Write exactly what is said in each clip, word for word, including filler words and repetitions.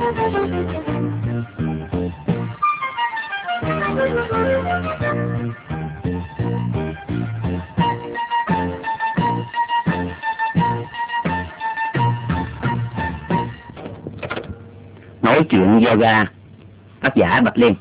Nói chuyện yoga, tác giả Bạch Liên.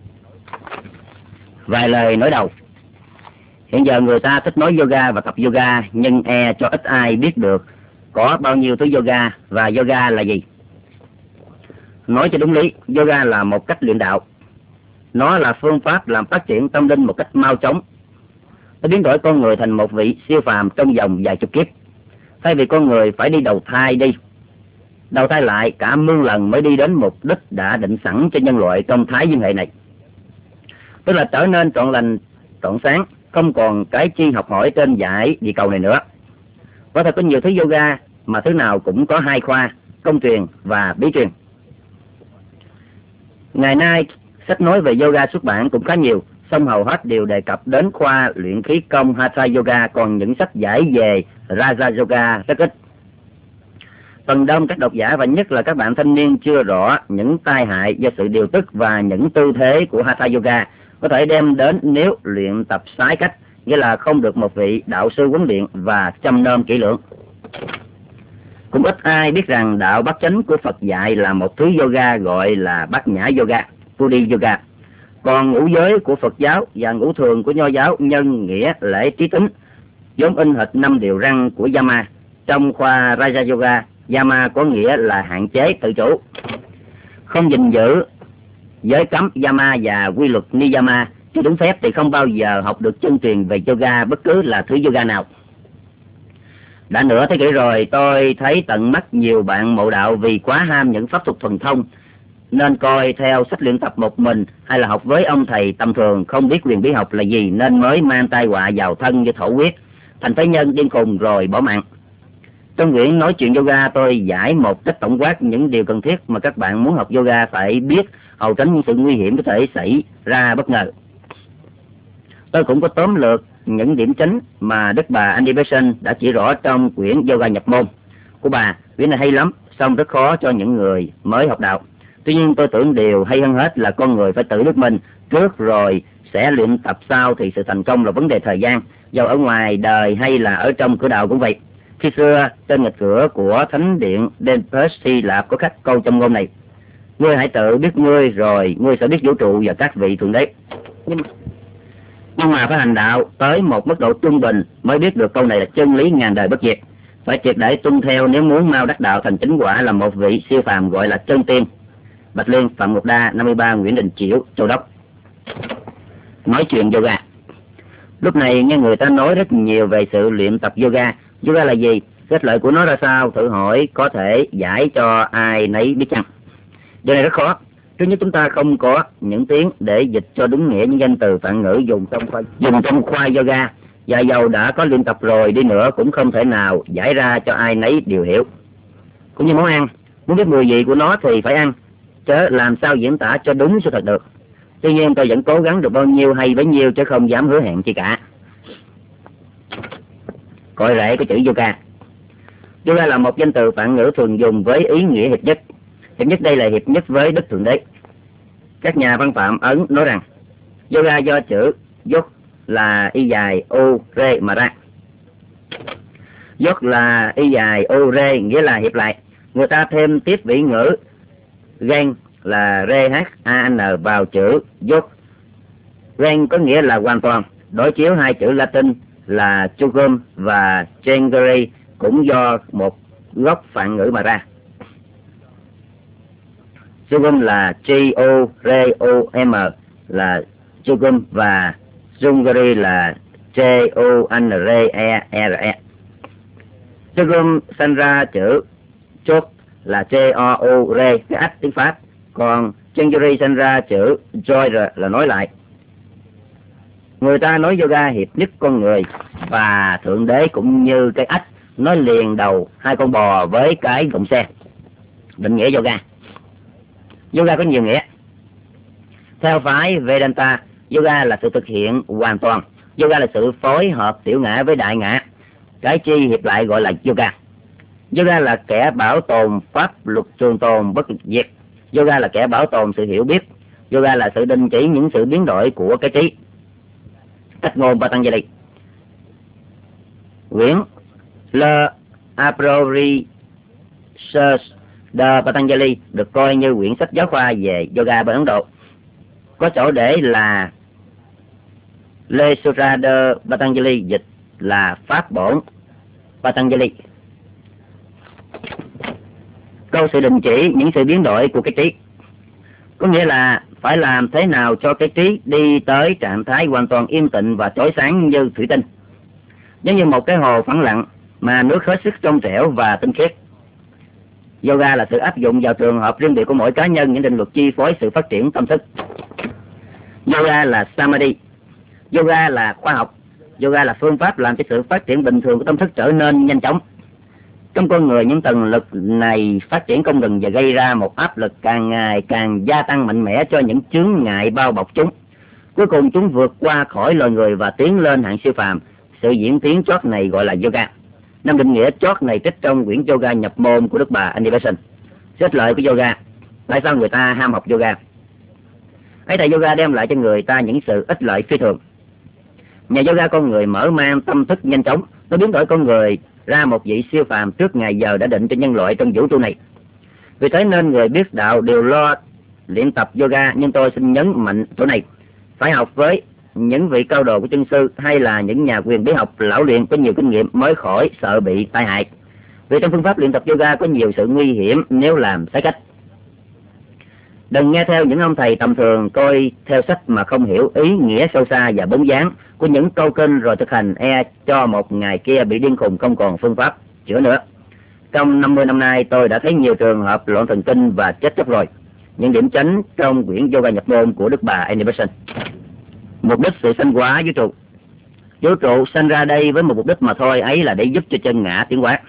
Vài lời nói đầu. Hiện giờ người ta thích nói yoga và tập yoga, nhưng e cho ít ai biết được có bao nhiêu thứ yoga và yoga là gì. Nói cho đúng lý, yoga là một cách luyện đạo. Nó là phương pháp làm phát triển tâm linh một cách mau chóng. Nó biến đổi con người thành một vị siêu phàm trong vòng vài chục kiếp. Thay vì con người phải đi đầu thai đi, đầu thai lại cả muôn lần mới đi đến mục đích đã định sẵn cho nhân loại trong thái dương hệ này. Tức là trở nên trọn lành, trọn sáng, không còn cái chi học hỏi trên dải địa cầu này nữa. Có thể có nhiều thứ yoga mà thứ nào cũng có hai khoa, công truyền và bí truyền. Ngày nay, sách nói về yoga xuất bản cũng khá nhiều, song hầu hết đều đề cập đến khoa luyện khí công Hatha Yoga, còn những sách giải về Raja Yoga rất ít. Phần đông các độc giả và nhất là các bạn thanh niên chưa rõ những tai hại do sự điều tức và những tư thế của Hatha Yoga có thể đem đến nếu luyện tập sai cách, nghĩa là không được một vị đạo sư huấn luyện và chăm nom kỹ lưỡng. Cũng ít ai biết rằng đạo bát chánh của Phật dạy là một thứ yoga gọi là bát nhã yoga, Buddhi yoga. Còn ngũ giới của Phật giáo và ngũ thường của Nho giáo, nhân nghĩa lễ trí tính, vốn in hệt năm điều răn của Yama. Trong khoa Raja Yoga, Yama có nghĩa là hạn chế tự chủ, không gìn giữ giới cấm Yama và quy luật Niyama. Chứ đúng phép thì không bao giờ học được chân truyền về yoga, bất cứ là thứ yoga nào. Đã nửa thế kỷ rồi, tôi thấy tận mắt nhiều bạn mộ đạo vì quá ham những pháp thuật thuần thông, nên coi theo sách luyện tập một mình hay là học với ông thầy tầm thường không biết quyền bí học là gì, nên mới mang tai họa vào thân như thổ huyết, thành phế nhân điên khùng rồi bỏ mạng. Trong quyển nói chuyện yoga, tôi giải một cách tổng quát những điều cần thiết mà các bạn muốn học yoga phải biết, hầu tránh những sự nguy hiểm có thể xảy ra bất ngờ. Tôi cũng có tóm lược những điểm chính mà Đức bà Andy Besson đã chỉ rõ trong quyển Yoga nhập môn của bà. Quyển này hay lắm, song rất khó cho những người mới học đạo. Tuy nhiên tôi tưởng điều hay hơn hết là con người phải tự biết mình trước rồi sẽ luyện tập sau, thì sự thành công là vấn đề thời gian, dầu ở ngoài đời hay là ở trong cửa đạo cũng vậy. Khi xưa trên ngạch cửa của thánh điện Denpers Hy Lạp có khắc câu trong ngôn này: ngươi hãy tự biết ngươi rồi ngươi sẽ biết vũ trụ và các vị thượng đế. Nhưng, nhưng mà phải hành đạo tới một mức độ trung bình mới biết được câu này là chân lý ngàn đời bất diệt. Phải triệt để tuân theo nếu muốn mau đắc đạo thành chính quả là một vị siêu phàm gọi là chân tiên. Bạch Liên, Phạm Ngọc Đa, năm mươi ba Nguyễn Đình Chiểu, Châu Đốc. Nói chuyện yoga. Lúc này nghe người ta nói rất nhiều về sự luyện tập yoga. Yoga là gì? Kết lợi của nó ra sao? Thử hỏi có thể giải cho ai nấy biết chăng? Điều này rất khó. Thứ nhất, chúng ta không có những tiếng để dịch cho đúng nghĩa những danh từ phạn ngữ dùng trong khoa, dùng trong khoa yoga, và dầu đã có luyện tập rồi đi nữa cũng không thể nào giải ra cho ai nấy đều hiểu. Cũng như món ăn, muốn biết mùi vị của nó thì phải ăn, chớ làm sao diễn tả cho đúng sự thật được. Tuy nhiên tôi vẫn cố gắng được bao nhiêu hay bấy nhiêu, chứ không dám hứa hẹn chi cả. Cội rễ của chữ yoga. Yoga là một danh từ phạn ngữ thường dùng với ý nghĩa hiệp nhất. Hiệp nhất đây là hiệp nhất với Đức Thượng Đế. Các nhà văn phạm Ấn nói rằng yoga do chữ yog là y dài o re mà ra. Yog là y dài o re nghĩa là hiệp lại. Người ta thêm tiếp vĩ ngữ gen là re h a n vào chữ yog. Gen có nghĩa là hoàn toàn. Đối chiếu hai chữ Latin là chugum và chengere cũng do một gốc phạn ngữ mà ra. Chugum là G O R O M là chugum và Jungari là J O N R E R E. Chugum sinh ra chữ chốt là J O O R, cái ách tiếng Pháp, còn Chengere sinh ra chữ joy là nói lại. Người ta nói yoga hiệp nhất con người và Thượng Đế cũng như cái ách nói liền đầu hai con bò với cái gọng xe. Định nghĩa yoga. Yoga có nhiều nghĩa. Theo phái Vedanta, yoga là sự thực hiện hoàn toàn. Yoga là sự phối hợp tiểu ngã với đại ngã. Cái chi hiệp lại gọi là yoga. Yoga là kẻ bảo tồn pháp luật trường tồn bất diệt. Yoga là kẻ bảo tồn sự hiểu biết. Yoga là sự đình chỉ những sự biến đổi của cái trí. Cách ngôn Patanjali. Quyển Le Appropriate de Patanjali được coi như quyển sách giáo khoa về yoga bên Ấn Độ. Có chỗ để là Le Sutra de Patanjali, dịch là Pháp bổn Patanjali. Câu sự đình chỉ những sự biến đổi của cái trí, có nghĩa là phải làm thế nào cho cái trí đi tới trạng thái hoàn toàn yên tĩnh và chói sáng như thủy tinh, giống như một cái hồ phẳng lặng mà nước hết sức trong trẻo và tinh khiết. Yoga là sự áp dụng vào trường hợp riêng biệt của mỗi cá nhân những định luật chi phối sự phát triển tâm thức. Yoga là Samadhi. Yoga là khoa học. Yoga là phương pháp làm cho sự phát triển bình thường của tâm thức trở nên nhanh chóng. Trong con người, những tầng lực này phát triển không ngừng và gây ra một áp lực càng ngày càng gia tăng mạnh mẽ cho những chướng ngại bao bọc chúng. Cuối cùng chúng vượt qua khỏi loài người và tiến lên hạng siêu phàm. Sự diễn tiến chót này gọi là yoga. Năm định nghĩa chót này trích trong quyển Yoga nhập môn của Đức Bà Annie Besant. Xét lợi của yoga. Tại sao người ta ham học yoga? Ấy tại yoga đem lại cho người ta những sự ích lợi phi thường. Nhà yoga con người mở mang tâm thức nhanh chóng, nó biến đổi con người ra một vị siêu phàm trước ngày giờ đã định cho nhân loại trong vũ trụ này. Vì thế nên người biết đạo đều lo luyện tập yoga, nhưng tôi xin nhấn mạnh chỗ này: phải học với những vị cao đồ của chân sư hay là những nhà quyền bí học lão luyện có nhiều kinh nghiệm mới khỏi sợ bị tai hại. Vì trong phương pháp luyện tập yoga có nhiều sự nguy hiểm nếu làm sai cách. Đừng nghe theo những ông thầy tầm thường coi theo sách mà không hiểu ý nghĩa sâu xa và bóng dáng của những câu kinh rồi thực hành e cho một ngày kia bị điên khùng không còn phương pháp chữa nữa. Trong năm mươi năm nay tôi đã thấy nhiều trường hợp loạn thần kinh và chết chóc rồi. Những điểm chánh trong quyển Yoga nhập môn của Đức Bà Annie Besant. Mục đích sự sanh hóa vũ trụ. Vũ trụ sanh ra đây với một mục đích mà thôi, ấy là để giúp cho chân ngã tiến hóa.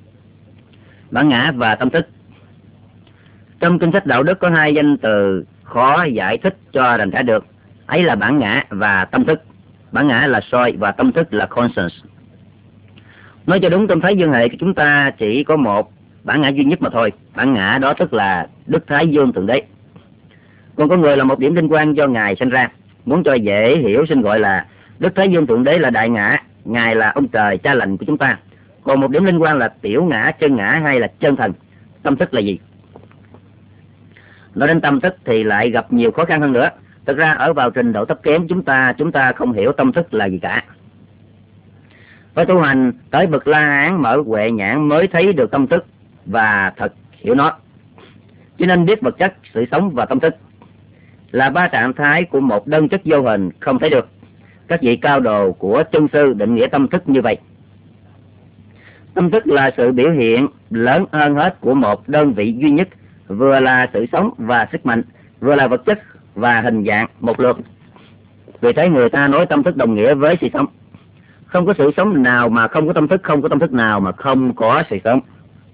Bản ngã và tâm thức. Trong kinh sách đạo đức có hai danh từ khó giải thích cho rành rẽ được, ấy là bản ngã và tâm thức. Bản ngã là soi và tâm thức là conscience. Nói cho đúng, trong Thái Dương hệ chúng ta chỉ có một bản ngã duy nhất mà thôi. Bản ngã đó tức là Đức Thái Dương Thượng Đế. Còn con người là một điểm linh quan do Ngài sinh ra. Muốn cho dễ hiểu xin gọi là Đức Thái Dương Thượng Đế là đại ngã, Ngài là ông trời cha lành của chúng ta. Còn một điểm linh quan là tiểu ngã, chân ngã hay là chân thần. Tâm thức là gì? Nói đến tâm thức thì lại gặp nhiều khó khăn hơn nữa. Thực ra ở vào trình độ thấp kém chúng ta chúng ta không hiểu tâm thức là gì cả. Phải tu hành tới bậc La Hán mở huệ nhãn mới thấy được tâm thức và thật hiểu nó. Cho nên biết vật chất, sự sống và tâm thức là ba trạng thái của một đơn chất vô hình không thấy được. Các vị cao đồ của chân sư định nghĩa tâm thức như vậy: tâm thức là sự biểu hiện lớn hơn hết của một đơn vị duy nhất, vừa là sự sống và sức mạnh, vừa là vật chất và hình dạng một lượt. Vì thế người ta nói tâm thức đồng nghĩa với sự sống. Không có sự sống nào mà không có tâm thức, không có tâm thức nào mà không có sự sống.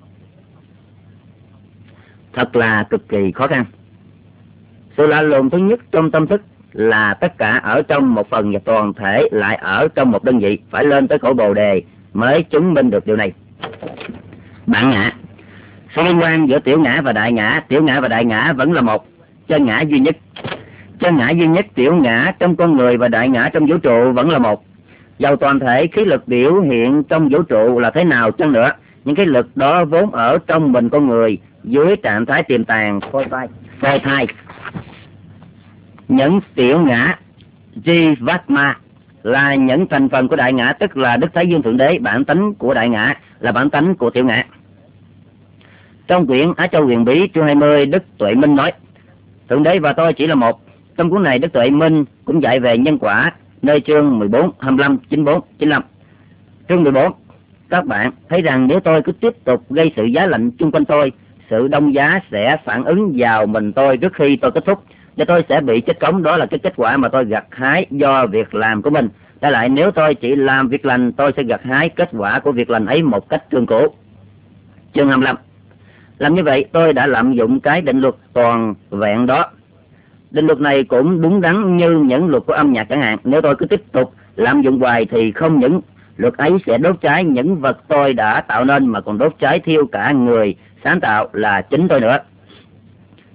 Thật là cực kỳ khó khăn. Sự lạ lùng thứ nhất trong tâm thức là tất cả ở trong một phần và toàn thể lại ở trong một đơn vị. Phải lên tới cõi Bồ Đề mới chứng minh được điều này. Bản ngã. Sự liên quan giữa tiểu ngã và đại ngã. Tiểu ngã và đại ngã vẫn là một. Chân ngã duy nhất. Chân ngã duy nhất, tiểu ngã trong con người và đại ngã trong vũ trụ vẫn là một. Dầu toàn thể khí lực biểu hiện trong vũ trụ là thế nào chăng nữa, những cái lực đó vốn ở trong mình con người dưới trạng thái tiềm tàng phôi thai. Phôi thai. Những tiểu ngã Jivatma là những thành phần của đại ngã, tức là Đức Thái Dương Thượng Đế. Bản tánh của đại ngã là bản tánh của tiểu ngã. Trong quyển Á Châu Huyền Bí chương hai mươi, Đức Tuệ Minh nói: Thượng Đế và tôi chỉ là một. Trong cuốn này Đức Tuệ Minh cũng dạy về nhân quả, nơi chương mười bốn, hai mươi lăm, chín mươi bốn, chín mươi lăm. Chương mười bốn: các bạn thấy rằng nếu tôi cứ tiếp tục gây sự giá lạnh chung quanh tôi, sự đông giá sẽ phản ứng vào mình tôi trước khi tôi kết thúc, và tôi sẽ bị chết cống. Đó là cái kết quả mà tôi gặt hái do việc làm của mình. Đã lại, nếu tôi chỉ làm việc lành, tôi sẽ gặt hái kết quả của việc lành ấy một cách thương cổ. Chương hai mươi lăm: làm như vậy tôi đã lạm dụng cái định luật toàn vẹn đó. Định luật này cũng đúng đắn như những luật của âm nhạc chẳng hạn. Nếu tôi cứ tiếp tục lạm dụng hoài thì không những luật ấy sẽ đốt cháy những vật tôi đã tạo nên, mà còn đốt cháy thiêu cả người sáng tạo là chính tôi nữa.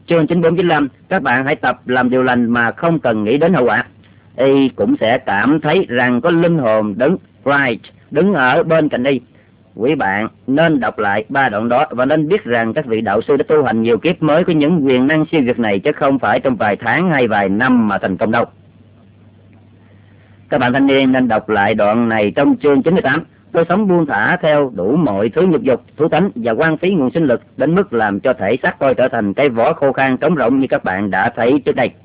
chương chín bốn chín lăm, các bạn hãy tập làm điều lành mà không cần nghĩ đến hậu quả. Y cũng sẽ cảm thấy rằng có linh hồn đứng right đứng ở bên cạnh y. Quý bạn nên đọc lại ba đoạn đó và nên biết rằng các vị đạo sư đã tu hành nhiều kiếp mới có những quyền năng siêu việt này, chứ không phải trong vài tháng hay vài năm mà thành công đâu. Các bạn thanh niên nên đọc lại đoạn này trong chương chín mươi tám. Tôi sống buông thả theo đủ mọi thứ nhục dục, thú tánh và quan phí nguồn sinh lực đến mức làm cho thể xác tôi trở thành cái vỏ khô khan trống rỗng như các bạn đã thấy trước đây.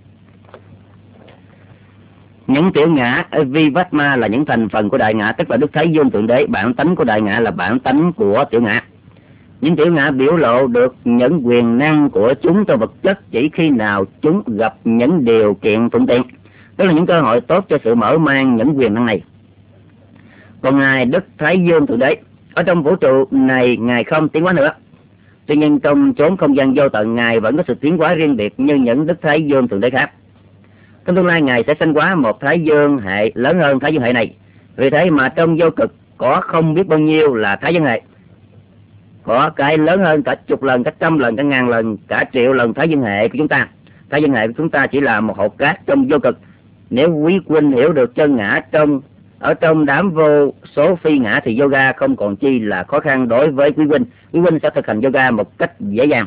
Những tiểu ngã Vivatma là những thành phần của đại ngã, tức là Đức Thái Dương Thượng Đế. Bản tánh của đại ngã là bản tánh của tiểu ngã. Những tiểu ngã biểu lộ được những quyền năng của chúng trong vật chất chỉ khi nào chúng gặp những điều kiện thuận tiện, tức là những cơ hội tốt cho sự mở mang những quyền năng này. Còn Ngài Đức Thái Dương Thượng Đế, ở trong vũ trụ này Ngài không tiến hóa nữa. Tuy nhiên trong chốn không gian vô tận, Ngài vẫn có sự tiến hóa riêng biệt như những Đức Thái Dương Thượng Đế khác. Trong tương lai Ngài sẽ sanh hóa một Thái Dương hệ lớn hơn Thái Dương hệ này. Vì thế mà trong vô cực có không biết bao nhiêu là Thái Dương hệ. Có cái lớn hơn cả chục lần, cả trăm lần, cả ngàn lần, cả triệu lần Thái Dương hệ của chúng ta. Thái Dương hệ của chúng ta chỉ là một hột cát trong vô cực. Nếu quý huynh hiểu được chân ngã trong ở trong đám vô số phi ngã thì yoga không còn chi là khó khăn đối với quý huynh. Quý huynh sẽ thực hành yoga một cách dễ dàng.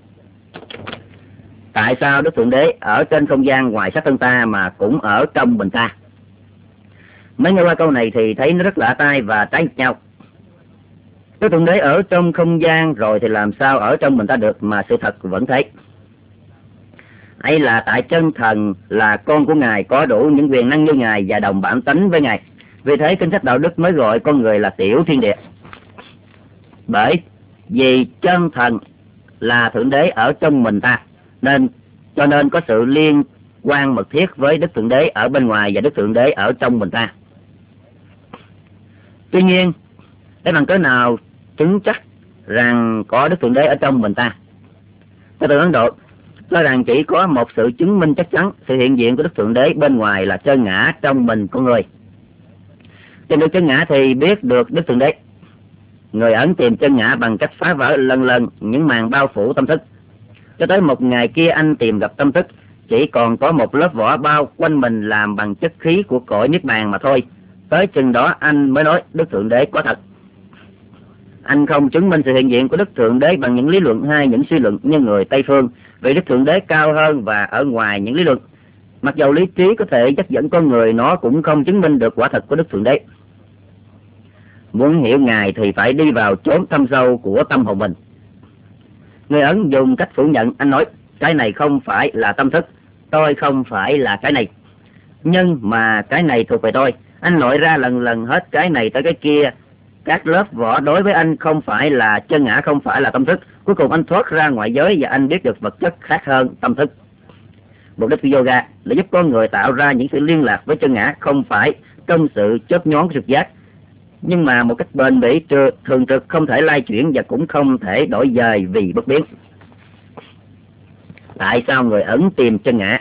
Tại sao Đức Thượng Đế ở trên không gian ngoài xác thân ta mà cũng ở trong mình ta? Mới nghe qua câu này thì thấy nó rất lạ tai và trái nhau. Đức Thượng Đế ở trong không gian rồi thì làm sao ở trong mình ta được, mà sự thật vẫn thế. Ấy là tại chân thần là con của Ngài có đủ những quyền năng như Ngài và đồng bản tánh với Ngài. Vì thế kinh sách đạo đức mới gọi con người là tiểu thiên địa. Bởi vì chân thần là Thượng Đế ở trong mình ta, nên cho nên có sự liên quan mật thiết với Đức Thượng Đế ở bên ngoài và Đức Thượng Đế ở trong mình ta. Tuy nhiên, để bằng cớ nào chứng chắc rằng có Đức Thượng Đế ở trong mình ta? Theo từ Ấn Độ cho rằng chỉ có một sự chứng minh chắc chắn sự hiện diện của Đức Thượng Đế bên ngoài là chân ngã trong mình con người. Tìm được chân ngã thì biết được Đức Thượng Đế. Người Ấn tìm chân ngã bằng cách phá vỡ lần lần những màn bao phủ tâm thức. Cho tới một ngày kia anh tìm gặp tâm thức chỉ còn có một lớp vỏ bao quanh mình làm bằng chất khí của cõi niết bàn mà thôi. Tới chừng đó anh mới nói Đức Thượng Đế có thật. Anh không chứng minh sự hiện diện của Đức Thượng Đế bằng những lý luận hay những suy luận như người Tây phương, vì Đức Thượng Đế cao hơn và ở ngoài những lý luận. Mặc dầu lý trí có thể dắt dẫn con người, nó cũng không chứng minh được quả thật của Đức Thượng Đế. Muốn hiểu Ngài thì phải đi vào chốn thâm sâu của tâm hồn mình. Người Ấn dùng cách phủ nhận. Anh nói cái này không phải là tâm thức, tôi không phải là cái này, nhưng mà cái này thuộc về tôi. Anh lội ra lần lần hết cái này tới cái kia. Các lớp vỏ đối với anh không phải là chân ngã, không phải là tâm thức. Cuối cùng anh thoát ra ngoại giới và anh biết được vật chất khác hơn tâm thức. Mục đích của yoga là giúp con người tạo ra những sự liên lạc với chân ngã, không phải trong sự chớp nhoáng trực giác, nhưng mà một cách bền bỉ, thường trực, không thể lay chuyển và cũng không thể đổi dời vì bất biến. Tại sao người Ấn tìm chân ngã?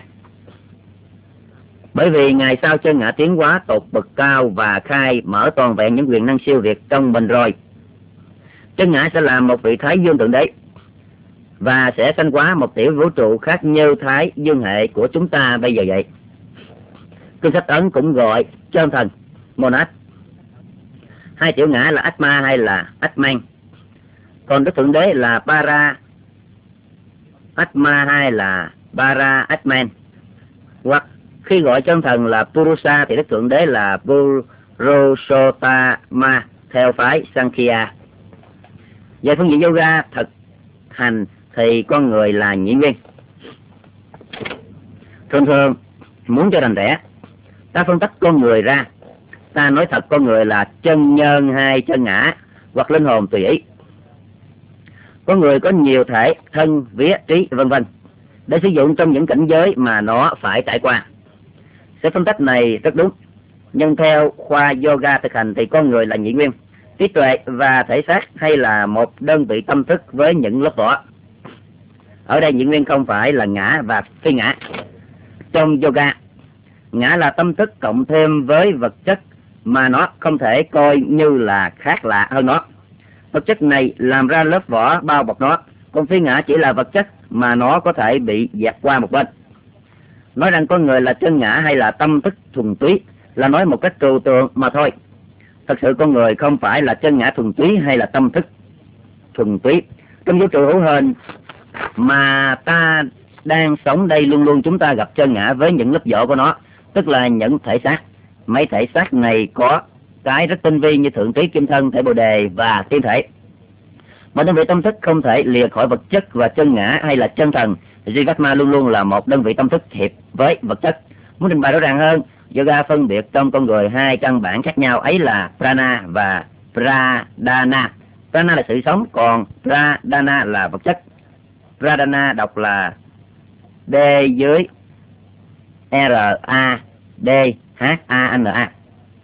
Bởi vì ngày sau chân ngã tiến hóa tột bậc cao và khai mở toàn vẹn những quyền năng siêu việt trong mình rồi, chân ngã sẽ là một vị Thái Dương Thượng Đế và sẽ sanh hóa một tiểu vũ trụ khác như Thái Dương hệ của chúng ta bây giờ vậy. Kinh sách Ấn cũng gọi chân thần Monad. Hai tiểu ngã là Atma hay là Atman, còn Đức Thượng Đế là Para Atma hay là Para Atman. Hoặc khi gọi chân thần là Purusa thì Đức Thượng Đế là Purusottama theo phái Sankhya. Về phương diện yoga thực hành thì con người là nhị nguyên. Thường thường muốn cho rành rẽ, ta phân tách con người ra. Ta nói thật con người là chân nhân hay chân ngã hoặc linh hồn tùy ý. Con người có nhiều thể, thân, vía, trí, vân vân để sử dụng trong những cảnh giới mà nó phải trải qua. Sự phân tách này rất đúng, nhưng theo khoa yoga thực hành thì con người là nhị nguyên, trí tuệ và thể xác hay là một đơn vị tâm thức với những lớp vỏ. Ở đây nhị nguyên không phải là ngã và phi ngã. Trong yoga, ngã là tâm thức cộng thêm với vật chất mà nó không thể coi như là khác lạ hơn nó. Vật chất này làm ra lớp vỏ bao bọc nó, Còn phi ngã chỉ là vật chất mà nó có thể bị dẹp qua một bên. Nói rằng con người là chân ngã hay là tâm thức thuần túy là nói một cách trừu tượng mà thôi. Thật sự con người không phải là chân ngã thuần túy hay là tâm thức thuần túy. Trong vũ trụ hữu hình mà ta đang sống đây, luôn luôn chúng ta gặp chân ngã với những lớp vỏ của nó, tức là những thể xác. Mấy thể xác này có cái rất tinh vi như thượng trí, kim thân, thể bồ đề và tiên thể. Một đơn vị tâm thức không thể lìa khỏi vật chất và chân ngã hay là chân thần. Jivatma luôn luôn là một đơn vị tâm thức hiệp với vật chất. Muốn trình bày rõ ràng hơn, yoga phân biệt trong con người hai căn bản khác nhau, ấy là prana và pradana. Prana là sự sống, còn pradana là vật chất. Pradana đọc là D dưới R A D H A N A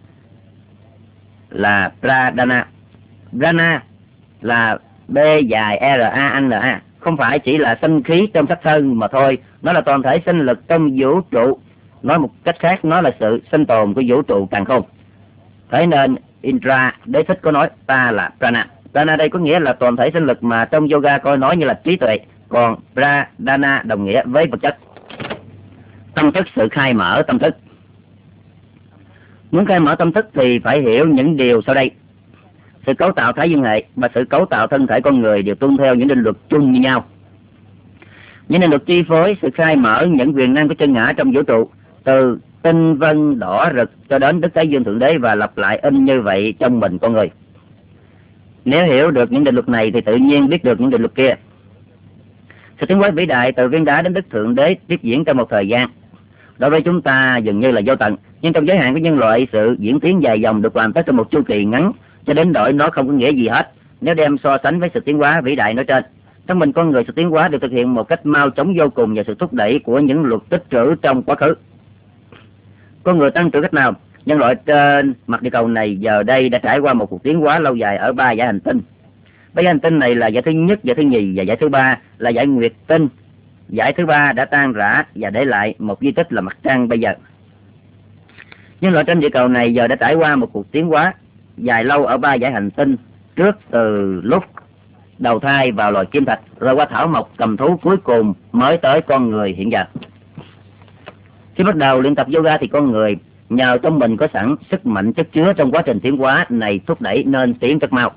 là pradana. Prana là B dài R A N A, không phải chỉ là sinh khí trong sắc thân mà thôi, nó là toàn thể sinh lực trong vũ trụ. Nói một cách khác, nó là sự sinh tồn của vũ trụ càn khôn. Thế nên Indra Đế Thích có nói ta là prana. Prana đây có nghĩa là toàn thể sinh lực mà trong yoga coi nói như là trí tuệ, còn pradana đồng nghĩa với vật chất. Tâm thức, sự khai mở tâm thức. Muốn khai mở tâm thức thì phải hiểu những điều sau đây. Sự cấu tạo thái dương hệ và sự cấu tạo thân thể con người đều tuân theo những định luật chung như nhau. Những định luật chi phối sự khai mở những quyền năng của chân ngã trong vũ trụ, từ tinh vân đỏ rực cho đến Đức Thái Dương Thượng Đế, và lặp lại in như vậy trong mình con người. Nếu hiểu được những định luật này thì tự nhiên biết được những định luật kia. Sự tiến hóa vĩ đại từ viên đá đến Đức Thượng Đế tiếp diễn trong một thời gian. Đối với chúng ta dường như là vô tận, nhưng trong giới hạn của nhân loại, sự diễn tiến dài dòng được làm tất trong một chu kỳ ngắn, cho đến đổi nó không có nghĩa gì hết nếu đem so sánh với sự tiến hóa vĩ đại nói trên. Trong mình con người, sự tiến hóa được thực hiện một cách mau chóng vô cùng nhờ sự thúc đẩy của những luật tích trữ trong quá khứ. Con người tăng trưởng cách nào? Nhân loại trên mặt địa cầu này giờ đây đã trải qua một cuộc tiến hóa lâu dài ở ba dải hành tinh. Ba dải hành tinh này là dải thứ nhất, dải thứ nhì và dải thứ ba là dải Nguyệt Tinh. Dải thứ ba đã tan rã và để lại một di tích là mặt trăng bây giờ. Nhân loại trên địa cầu này giờ đã trải qua một cuộc tiến hóa dài lâu ở ba dải hành tinh, trước từ lúc đầu thai vào loài kim thạch, rồi qua thảo mộc, cầm thú, cuối cùng mới tới con người hiện giờ. Khi bắt đầu luyện tập yoga thì con người nhờ trong mình có sẵn sức mạnh chất chứa trong quá trình tiến hóa này thúc đẩy nên tiến rất mau.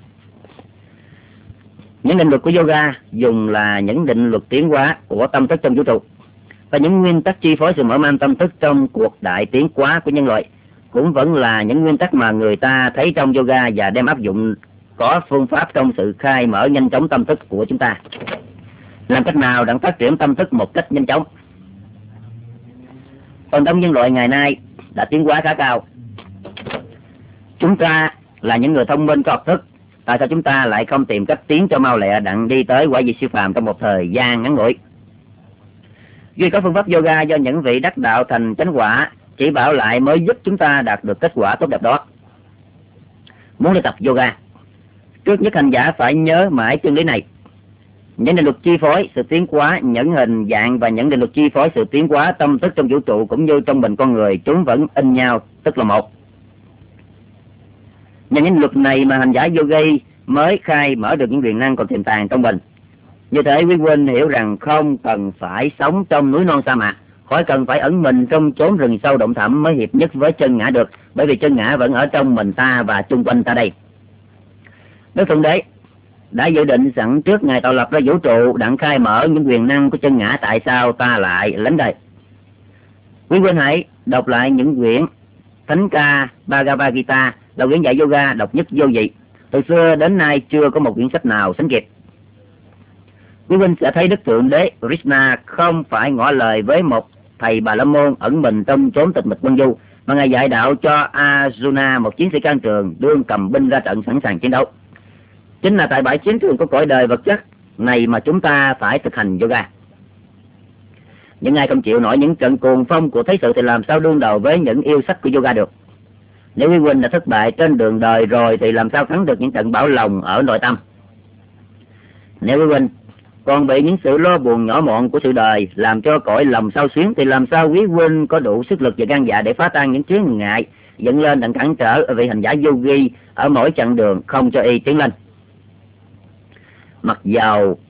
Những định luật của yoga dùng là những định luật tiến hóa của tâm thức trong vũ trụ, và những nguyên tắc chi phối sự mở mang tâm thức trong cuộc đại tiến hóa của nhân loại cũng vẫn là những nguyên tắc mà người ta thấy trong yoga và đem áp dụng có phương pháp trong sự khai mở nhanh chóng tâm thức của chúng ta. Làm cách nào để phát triển tâm thức một cách nhanh chóng? Phần đông nhân loại ngày nay đã tiến hóa khá cao. Chúng ta là những người thông minh có học thức, tại sao chúng ta lại không tìm cách tiến cho mau lẹ đặng đi tới quả vị siêu phàm trong một thời gian ngắn ngủi? Duy có phương pháp yoga do những vị đắc đạo thành chánh quả chỉ bảo lại mới giúp chúng ta đạt được kết quả tốt đẹp đó. Muốn đi tập yoga, trước nhất hành giả phải nhớ mãi chân lý này. Những định luật chi phối sự tiến hóa những hình dạng và những định luật chi phối sự tiến hóa tâm thức trong vũ trụ cũng như trong mình con người, chúng vẫn in nhau, tức là một. Nhờ những luật này mà hành giả yoga mới khai mở được những quyền năng còn tiềm tàng trong mình. Như thế quý huynh hiểu rằng không cần phải sống trong núi non sa mạc, khỏi cần phải ẩn mình trong chốn rừng sâu động thẳm mới hiệp nhất với chân ngã được, bởi vì chân ngã vẫn ở trong mình ta và chung quanh ta đây. Đức Thượng Đế đã dự định sẵn trước ngày tạo lập ra vũ trụ đặng khai mở những quyền năng của chân ngã, tại sao ta lại lánh đây? Quý huynh hãy đọc lại những quyển Thánh ca Bhagavad Gita là quyển dạy yoga độc nhất vô nhị. Từ xưa đến nay chưa có một quyển sách nào sánh kịp. Quý huynh sẽ thấy Đức Thượng Đế Krishna không phải ngỏ lời với một thầy Bà La Môn ẩn mình trong chốn tịch mịch vân du, mà ngài dạy đạo cho Arjuna, một chiến sĩ can trường đương cầm binh ra trận sẵn sàng chiến đấu. Chính là tại bãi chiến trường của cõi đời vật chất này mà chúng ta phải thực hành yoga. Những ai không chịu nổi những trận cuồng phong của thế sự thì làm sao đương đầu với những yêu sách của yoga được? Nếu quý huynh đã thất bại trên đường đời rồi thì làm sao thắng được những trận bão lòng ở nội tâm? Nếu quý huynh còn bị những sự lo buồn nhỏ mọn của sự đời làm cho cõi lòng sao xuyến thì làm sao quý huynh có đủ sức lực và gan dạ để phá tan những chướng ngại dẫn lên đặng cản trở ở vị hành giả yogi ở mỗi chặng đường không cho y tiến lên? Mặc dầu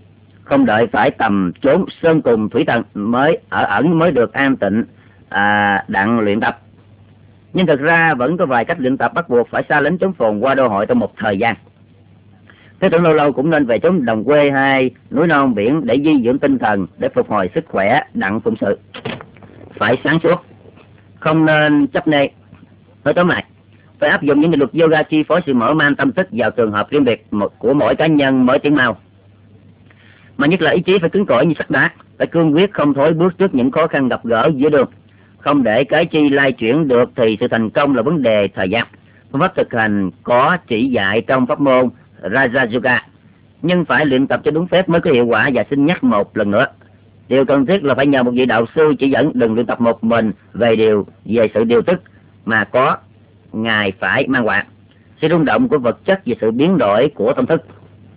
không đợi phải tầm trốn sơn cùng thủy tận mới ở ẩn mới được an tịnh à, đặng luyện tập. Nhưng thực ra vẫn có vài cách luyện tập bắt buộc phải xa lánh chốn phồn qua đô hội trong một thời gian. Thế tưởng lâu lâu cũng nên về chốn đồng quê hay núi non biển để di dưỡng tinh thần, để phục hồi sức khỏe đặng phụng sự. Phải sáng suốt, không nên chấp nê. Nói tóm lại, phải áp dụng những luật yoga chi phối sự mở mang tâm thức vào trường hợp riêng biệt của mỗi cá nhân mới tiến mau. Mà nhất là ý chí phải cứng cỏi như sắt đá, phải cương quyết không thối bước trước những khó khăn gặp gỡ giữa đường. Không để cái chi lai chuyển được thì sự thành công là vấn đề thời gian. Phương pháp thực hành có chỉ dạy trong pháp môn Raja Yoga, nhưng phải luyện tập cho đúng phép mới có hiệu quả. Và xin nhắc một lần nữa, điều cần thiết là phải nhờ một vị đạo sư chỉ dẫn, đừng luyện tập một mình về điều về sự điều tức mà có ngài phải mang họa, sự rung động của vật chất và sự biến đổi của tâm thức.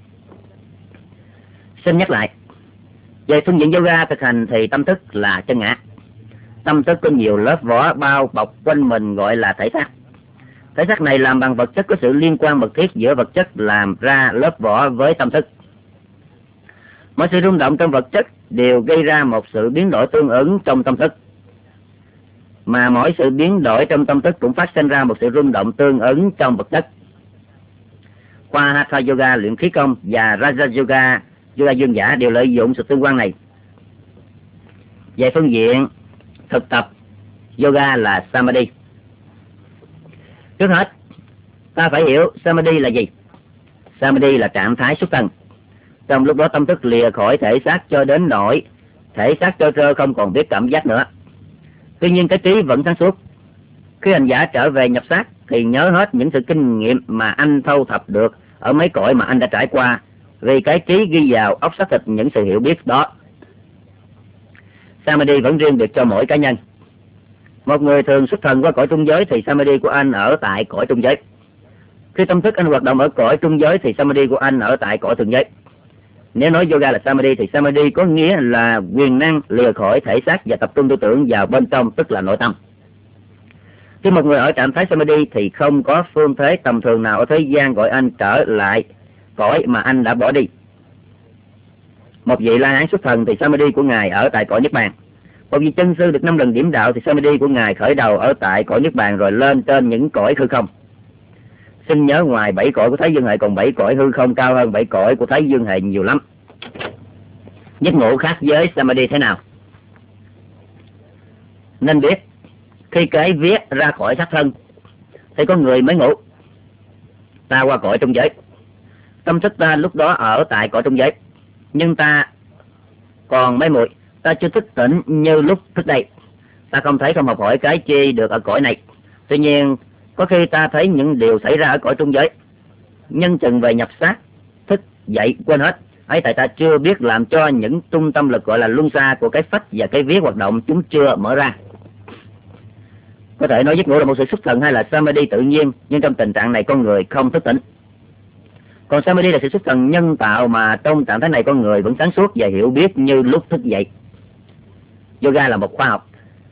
Xin nhắc lại, về phương diện yoga thực hành thì tâm thức là chân ngã. Tâm thức có nhiều lớp vỏ bao bọc quanh mình gọi là thể xác. Thể xác này làm bằng vật chất có sự liên quan mật thiết giữa vật chất làm ra lớp vỏ với tâm thức. Mọi sự rung động trong vật chất đều gây ra một sự biến đổi tương ứng trong tâm thức, mà mỗi sự biến đổi trong tâm thức cũng phát sinh ra một sự rung động tương ứng trong vật chất. Khoa Hatha Yoga, luyện khí công và Raja Yoga, Yoga dương giả đều lợi dụng sự tương quan này. Về phương diện thực tập, yoga là Samadhi. Trước hết, ta phải hiểu Samadhi là gì. Samadhi là trạng thái xuất thần. Trong lúc đó tâm thức lìa khỏi thể xác cho đến nỗi thể xác trơ trơ không còn biết cảm giác nữa. Tuy nhiên cái trí vẫn sáng suốt. Khi hành giả trở về nhập xác thì nhớ hết những sự kinh nghiệm mà anh thâu thập được ở mấy cõi mà anh đã trải qua, vì cái trí ghi vào óc xác thịt những sự hiểu biết đó. Samadhi vẫn riêng biệt cho mỗi cá nhân. Một người thường xuất thần qua cõi trung giới thì Samadhi của anh ở tại cõi trung giới. Khi tâm thức anh hoạt động ở cõi trung giới thì Samadhi của anh ở tại cõi thượng giới. Nếu nói yoga là Samadhi thì Samadhi có nghĩa là quyền năng lìa khỏi thể xác và tập trung tư tưởng vào bên trong, tức là nội tâm. Khi một người ở trạng thái Samadhi thì không có phương thế tầm thường nào ở thế gian gọi anh trở lại cõi mà anh đã bỏ đi. Một vị La Hán xuất thần thì Samadhi của ngài ở tại cõi Niết Bàn. Một vị chân sư được năm lần điểm đạo thì Samadhi của ngài khởi đầu ở tại cõi Niết Bàn rồi lên trên những cõi hư không. Xin nhớ ngoài bảy cõi của Thái Dương hệ còn bảy cõi hư không cao hơn bảy cõi của Thái Dương hệ nhiều lắm. Giấc ngủ khác với Samadhi thế nào? Nên biết, khi cái vía ra khỏi xác thân thì có người mới ngủ. Ta qua cõi trung giới. Tâm thức ta lúc đó ở tại cõi trung giới, nhưng ta còn mê muội, ta chưa thức tỉnh như lúc thức đây. Ta không thấy, không học hỏi cái chi được ở cõi này. Tuy nhiên có khi ta thấy những điều xảy ra ở cõi trung giới. Nhân chừng về nhập xác, thức dậy quên hết. Ấy tại ta chưa biết làm cho những trung tâm lực gọi là luân xa của cái phách và cái vía hoạt động, chúng chưa mở ra. Có thể nói giấc ngủ là một sự xuất thần hay là Samadhi tự nhiên, nhưng trong tình trạng này con người không thức tỉnh. Còn Samadhi là sự xuất thần nhân tạo, mà trong trạng thái này con người vẫn sáng suốt và hiểu biết như lúc thức dậy. Yoga là một khoa học.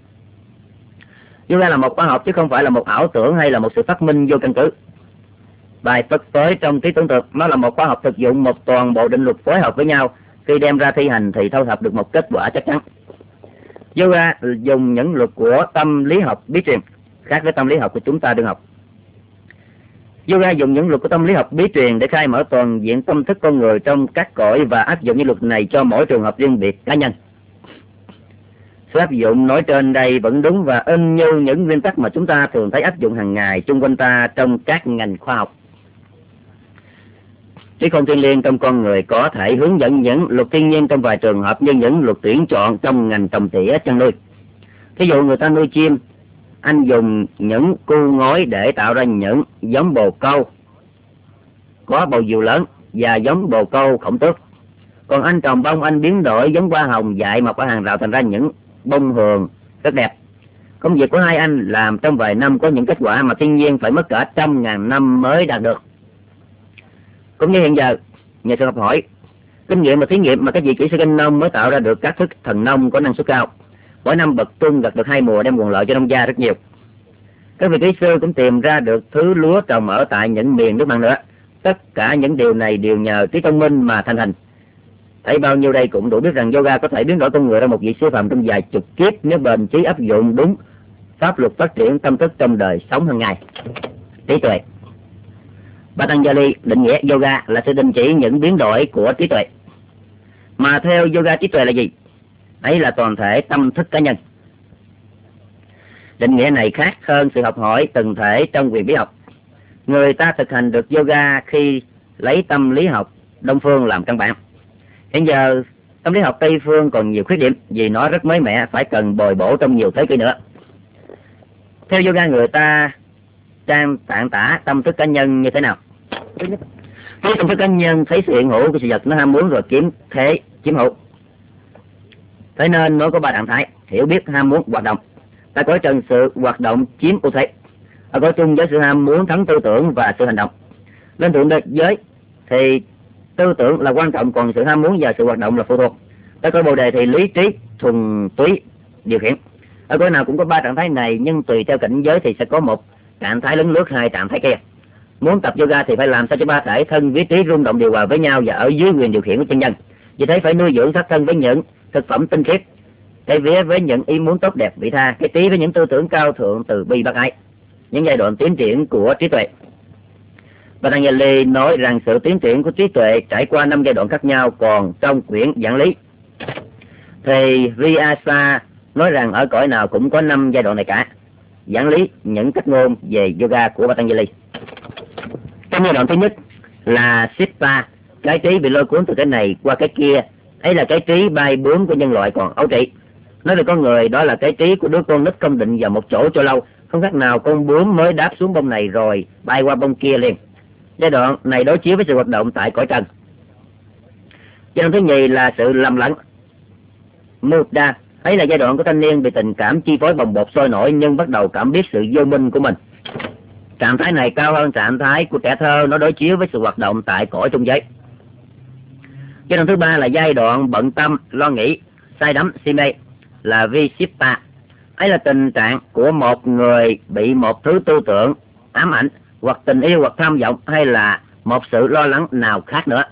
Yoga là một khoa học chứ không phải là một ảo tưởng hay là một sự phát minh vô căn cứ. Bài Phật tới trong trí tưởng tượng, nó là một khoa học thực dụng một toàn bộ định luật phối hợp với nhau. Khi đem ra thi hành thì thu thập được một kết quả chắc chắn. Yoga dùng những luật của tâm lý học bí truyền, khác với tâm lý học của chúng ta đương học. Yoga dùng những luật của tâm lý học bí truyền để khai mở toàn diện tâm thức con người trong các cõi và áp dụng những luật này cho mỗi trường hợp riêng biệt cá nhân. Sự áp dụng nói trên đây vẫn đúng và in như những nguyên tắc mà chúng ta thường thấy áp dụng hàng ngày chung quanh ta trong các ngành khoa học. Trí khôn thiên liêng trong con người có thể hướng dẫn những luật thiên nhiên trong vài trường hợp như những luật tuyển chọn trong ngành trồng tỉa chăn nuôi. Ví dụ người ta nuôi chim, anh dùng những cu ngói để tạo ra những giống bồ câu có bầu diều lớn và giống bồ câu khổng tước. Còn anh trồng bông, anh biến đổi giống hoa hồng dại mọc ở hàng rào thành ra những bông hường rất đẹp. Công việc của hai anh làm trong vài năm có những kết quả mà thiên nhiên phải mất cả trăm ngàn năm mới đạt được. Cũng như hiện giờ, nhờ sự học hỏi, kinh nghiệm và thí nghiệm mà các vị kỹ sư canh nông mới tạo ra được các thức thần nông có năng suất cao. Mỗi năm bậc tuân gặt được hai mùa, đem nguồn lợi cho nông gia rất nhiều. Các vị kỹ sư cũng tìm ra được thứ lúa trồng ở tại những miền nước mặn nữa. Tất cả những điều này đều nhờ trí thông minh mà thành hình. Thấy bao nhiêu đây cũng đủ biết rằng yoga có thể biến đổi con người ra một vị siêu phàm trong vài chục kiếp nếu bền chí áp dụng đúng pháp luật phát triển tâm thức trong đời sống hàng ngày. Trí tuệ. Patanjali định nghĩa yoga là sự đình chỉ những biến đổi của trí tuệ. Mà theo yoga, trí tuệ là gì? Ấy là toàn thể tâm thức cá nhân. Định nghĩa này khác hơn sự học hỏi từng thể trong quyền bí học. Người ta thực hành được yoga khi lấy tâm lý học Đông phương làm căn bản. Hiện giờ tâm lý học Tây phương còn nhiều khuyết điểm vì nó rất mới mẻ, phải cần bồi bổ trong nhiều thế kỷ nữa. Theo yoga, người ta trang tạng tả tâm thức cá nhân như thế nào? Thứ nhất, khi tâm thức cá nhân thấy sự hiện hữu của sự vật nó ham muốn rồi kiếm thế chiếm hữu. Thế nên nó có ba trạng thái: hiểu biết, ham muốn, hoạt động. Ta có trần sự hoạt động chiếm ưu thế, ta có chung với sự ham muốn thắng tư tưởng và sự hành động. Lên thượng đế giới thì tư tưởng là quan trọng, còn sự ham muốn và sự hoạt động là phụ thuộc. Ta có bồ đề thì lý trí thuần túy điều khiển. Ở cõi nào cũng có ba trạng thái này, nhưng tùy theo cảnh giới thì sẽ có một trạng thái lấn lướt hai trạng thái kia. Muốn tập yoga thì phải làm sao cho ba thể thân với trí rung động điều hòa với nhau và ở dưới quyền điều khiển của chân nhân. Vì thế phải nuôi dưỡng xác thân với những thực phẩm tinh khiết, cái vía với những ý muốn tốt đẹp vị tha, cái trí với những tư tưởng cao thượng từ bi bác ái. Những giai đoạn tiến triển của trí tuệ. Patanjali nói rằng sự tiến triển của trí tuệ trải qua năm giai đoạn khác nhau, còn trong quyển giảng lý thì Vyasa nói rằng ở cõi nào cũng có năm giai đoạn này cả. Giảng lý những cách ngôn về yoga của Patanjali. Trong giai đoạn thứ nhất là Siddha, cái trí bị lôi cuốn từ cái này qua cái kia, ấy là cái trí bay bướm của nhân loại còn ấu trĩ. Nói về con người, đó là cái trí của đứa con nít không định vào một chỗ cho lâu, không khác nào con bướm mới đáp xuống bông này rồi bay qua bông kia liền. Giai đoạn này đối chiếu với sự hoạt động tại cõi trần. Giai đoạn thứ nhì là sự lầm lẫn, Mudha, ấy là giai đoạn của thanh niên bị tình cảm chi phối bồng bột sôi nổi nhưng bắt đầu cảm biết sự vô minh của mình. Trạng thái này cao hơn trạng thái của trẻ thơ, nó đối chiếu với sự hoạt động tại cõi trung giới. Giai đoạn thứ ba là giai đoạn bận tâm, lo nghĩ, say đắm, si mê, là Visitta. Ấy là tình trạng của một người bị một thứ tư tưởng, ám ảnh, hoặc tình yêu, hoặc tham vọng, hay là một sự lo lắng nào khác nữa.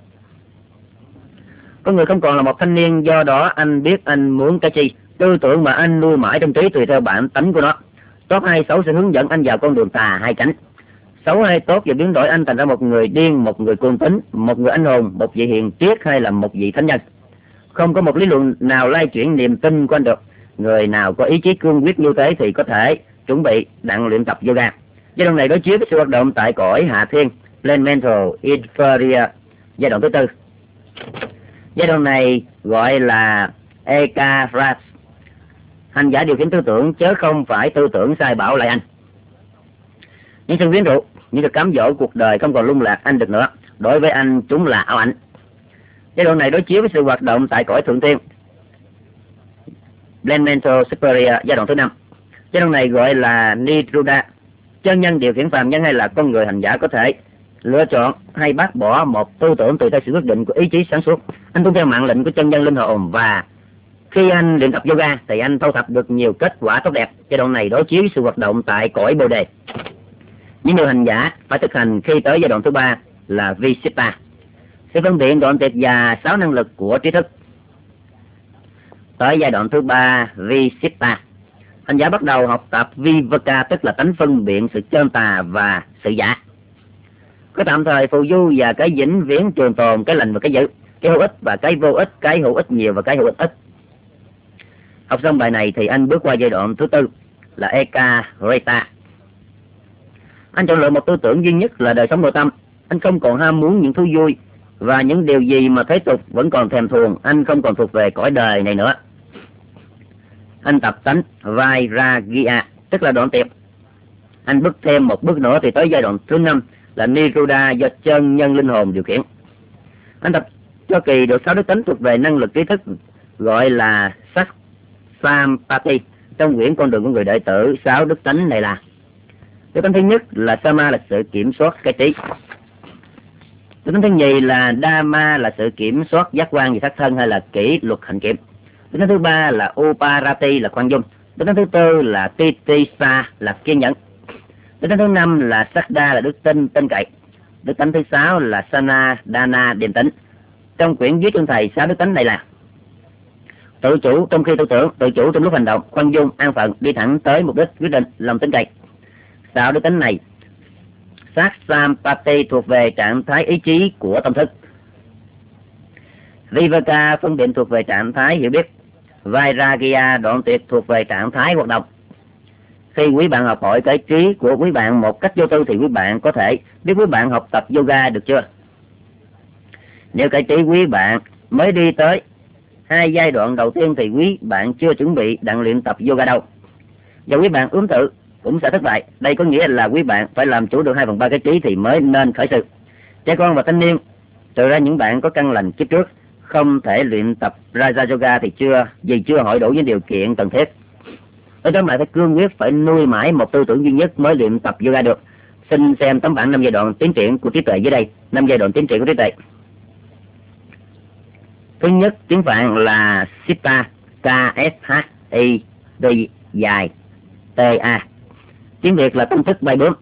Con người không còn là một thanh niên, do đó anh biết anh muốn cái gì. Tư tưởng mà anh nuôi mãi trong trí tùy theo bản tánh của nó. Tốt hay xấu sẽ hướng dẫn anh vào con đường tà hay tránh. Xấu hay tốt và biến đổi anh thành ra một người điên, một người cuồng tín, một người anh hùng, một vị hiền triết hay là một vị thánh nhân. Không có một lý luận nào lay chuyển niềm tin của anh được. Người nào có ý chí cương quyết như thế thì có thể chuẩn bị đặng luyện tập yoga. Giai đoạn này đối chiếu với sự hoạt động tại cõi hạ thiên, lên mental inferior, giai đoạn thứ tư. Giai đoạn này gọi là Ekafras. Hành giả điều khiển tư tưởng chớ không phải tư tưởng sai bảo lại anh. Những sự quyến rũ, những sự cám dỗ cuộc đời không còn lung lạc anh được nữa. Đối với anh chúng là ảo ảnh. Giai đoạn này đối chiếu với sự hoạt động tại cõi thượng thiên, Blend Mental Superior, giai đoạn thứ năm. Giai đoạn này gọi là Niruddha. Chân nhân điều khiển phàm nhân hay là con người hành giả có thể lựa chọn hay bác bỏ một tư tưởng tùy theo sự quyết định của ý chí sáng suốt. Anh tuân theo mạng lệnh của chân nhân linh hồn, và khi anh luyện tập yoga thì anh thu thập được nhiều kết quả tốt đẹp. Giai đoạn này đối chiếu với sự hoạt động tại cõi bồ đề. Những điều hành giả phải thực hành khi tới giai đoạn thứ ba là Visitta, sự phân biệt đoạn tuyệt và sáu năng lực của trí thức. Tới giai đoạn thứ ba Visitta, hành giả bắt đầu học tập Viveka, tức là tánh phân biện sự chân tà và sự giả. Có tạm thời phù du và cái vĩnh viễn trường tồn, cái lành và cái dữ, cái hữu ích và cái vô ích, cái hữu ích nhiều và cái hữu ích ít. Học xong bài này thì anh bước qua giai đoạn thứ tư là Ekareta. Anh chọn lựa một tư tưởng duy nhất là đời sống nội tâm. Anh không còn ham muốn những thú vui và những điều gì mà thế tục vẫn còn thèm thuồng. Anh không còn thuộc về cõi đời này nữa. Anh tập tánh Vairagya, tức là đoạn tuyệt. Anh bước thêm một bước nữa thì tới giai đoạn thứ năm là Niruddha, do chân nhân linh hồn điều khiển. Anh tập cho kỳ được sáu đức tánh thuộc về năng lực trí thức, gọi là sắc Sampati. Trong quyển Con đường của người đệ tử, sáu đức tánh này là: đức tánh thứ nhất là Sama, là sự kiểm soát cái trí. Đức tánh thứ nhì là Dhamma, là sự kiểm soát giác quan và sắc thân hay là kỷ luật hành kiểm. Đức tánh thứ ba là Uparati, là khoan dung. Đức tánh thứ tư là Titisa, là kiên nhẫn. Đức tánh thứ năm là Saddha, là đức tin, tin cậy. Đức tánh thứ sáu là Sana Dana, điềm tĩnh. trong quyển Dưới Chân Thầy, sáu đức tánh này là tự chủ trong khi tư tưởng, tự chủ trong lúc hành động, khoan dung, an phận, đi thẳng tới mục đích, quyết định, lòng tin cậy. Sáu đức tánh này, sát sampati thuộc về trạng thái ý chí của tâm thức, viveka phân định thuộc về trạng thái hiểu biết, vairagya đoạn tuyệt thuộc về trạng thái hoạt động. Khi quý bạn học hỏi cái trí của quý bạn một cách vô tư thì quý bạn có thể biết quý bạn học tập yoga được chưa? Nếu cái trí quý bạn mới đi tới hai giai đoạn đầu tiên thì quý bạn chưa chuẩn bị đặng luyện tập yoga đâu. Và quý bạn ướm tự cũng sẽ thất bại. Đây có nghĩa là quý bạn phải làm chủ được hai phần ba cái trí thì mới nên khởi sự. Trẻ con và thanh niên, trừ ra những bạn có căn lành kiếp trước, không thể luyện tập Raja Yoga thì chưa, vì chưa hội đủ những điều kiện cần thiết. Ở đó bạn phải cương quyết phải nuôi mãi một tư tưởng duy nhất mới luyện tập yoga được. Xin xem tấm bản năm giai đoạn tiến triển của trí tuệ dưới đây. Năm giai đoạn tiến triển của trí tuệ. Thứ nhất, tiếng Phạn là Sitta, K S H I D dài T A. Tiếng Việt là tâm thức bay bướm.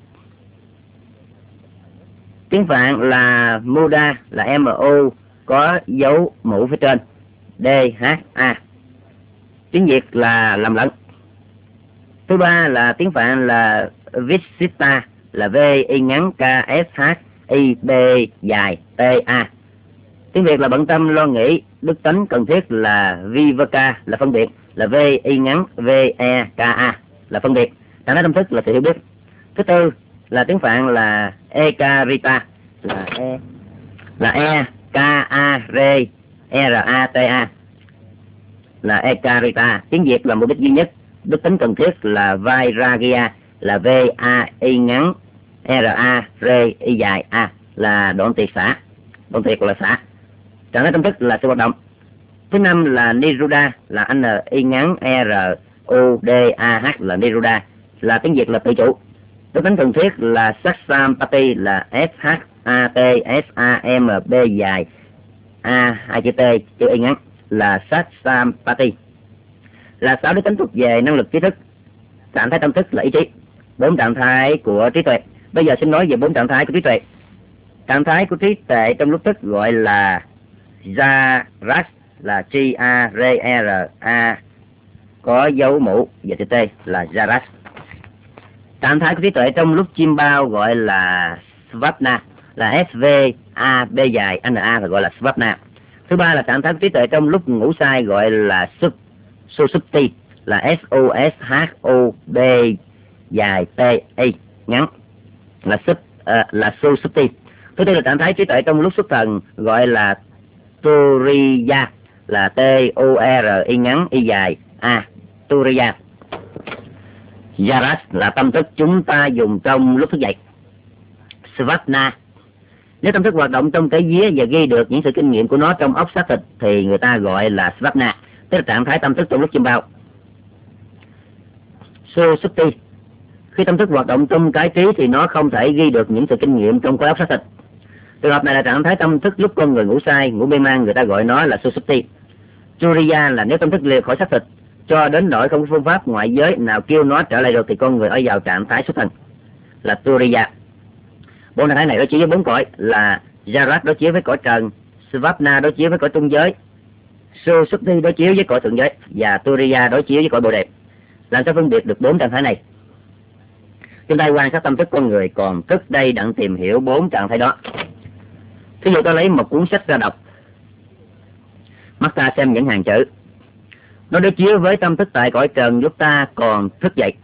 Tiếng Phạn là Muda, là M O có dấu mũ phía trên, D H A. Tiếng Việt là lầm lẫn. Thứ ba là tiếng Phạn là Visitta, là V Y ngắn K S H I B dài T A. Tiếng Việt là bận tâm lo nghĩ, đức tánh cần thiết là Viveka, là phân biệt, là V Y ngắn V E K A, là phân biệt. Trạng thái tâm thức là sự hiểu biết. Thứ tư là tiếng Phạn là Ekarita, là E là E K A R R A T A, là Ekarita. Tiếng Việt là mục đích duy nhất, đức tính cần thiết là Vairagya, là V A Y ngắn R A R Y dài A, là đoạn tuyệt xả. Đoạn tuyệt là xả. Trạng thái tâm thức là sự hoạt động. Thứ năm là Niruddha, là N Y ngắn R U D A H, là Niruddha, là tiếng Việt là tự chủ. Đức tính cần thiết là Sasampati, là S H A T S A M B dài A hai chữ T chữ Y ngắn, là Sasampati. Là sáu đức tính thuộc về năng lực trí thức. Trạng thái tâm thức là ý chí. Bốn trạng thái của trí tuệ. Bây giờ xin nói về bốn trạng thái của trí tuệ. Trạng thái của trí tuệ trong lúc thức gọi là Jaras, là G A R R A có dấu mũ và chữ T, là Jaras. Trạng thái của trí tuệ trong lúc chim bao gọi là Svapna, là S V A B dài N A, và gọi là Svapna. Thứ ba là trạng thái của trí tuệ trong lúc ngủ say gọi là Sup Susupti, là S O S H O B dài T I ngắn, là Sup uh, là Susupti. Thứ tư là trạng thái trí tuệ trong lúc xuất thần gọi là Turiya, là T O R Y ngắn Y dài A, Turiya. Jaras là tâm thức chúng ta dùng trong lúc thức dậy. Svapna, nếu tâm thức hoạt động trong cái vía và ghi được những sự kinh nghiệm của nó trong óc xác thịt thì người ta gọi là Svapna, tức là trạng thái tâm thức trong lúc chim bao. Susupti, khi tâm thức hoạt động trong cái trí thì nó không thể ghi được những sự kinh nghiệm trong khối óc xác thịt. Trường hợp này là trạng thái tâm thức lúc con người ngủ say, ngủ mê man, người ta gọi nó là Susupti. Turiya là nếu tâm thức lìa khỏi xác thịt cho đến nỗi không có phương pháp ngoại giới nào kêu nó trở lại được thì con người ở vào trạng thái xuất thần, là Turiya. Bốn trạng thái này đối chiếu với bốn cõi là Jaras đối chiếu với cõi trần, Svapna đối chiếu với cõi trung giới, Susupti đối chiếu với cõi thượng giới, và Turiya đối chiếu với cõi bồ đề. Làm sao phân biệt được bốn trạng thái này? Chúng ta quan sát tâm thức con người còn thức đây đặng tìm hiểu bốn trạng thái đó. Thí dụ ta lấy một cuốn sách ra đọc, mắt ta xem những hàng chữ, nó đối chiếu với tâm thức tại cõi trần lúc ta còn thức dậy,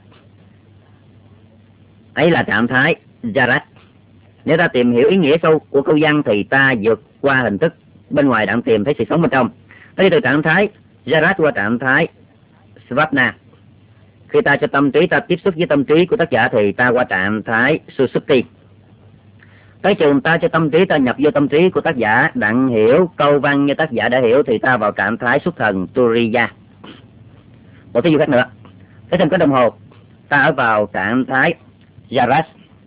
ấy là trạng thái Jaras. Nếu ta tìm hiểu ý nghĩa sâu của câu văn thì ta vượt qua hình thức bên ngoài đặng tìm thấy sự sống bên trong. Ta đi từ trạng thái Jaras qua trạng thái Svapna. Khi ta cho tâm trí ta tiếp xúc với tâm trí của tác giả thì ta qua trạng thái Susupti. Tới chừng ta cho tâm trí ta nhập vô tâm trí của tác giả đặng hiểu câu văn như tác giả đã hiểu thì ta vào trạng thái xuất thần Turiya. Một ví dụ khác nữa, cái thêm cái đồng hồ, ta ở vào trạng thái Jaras.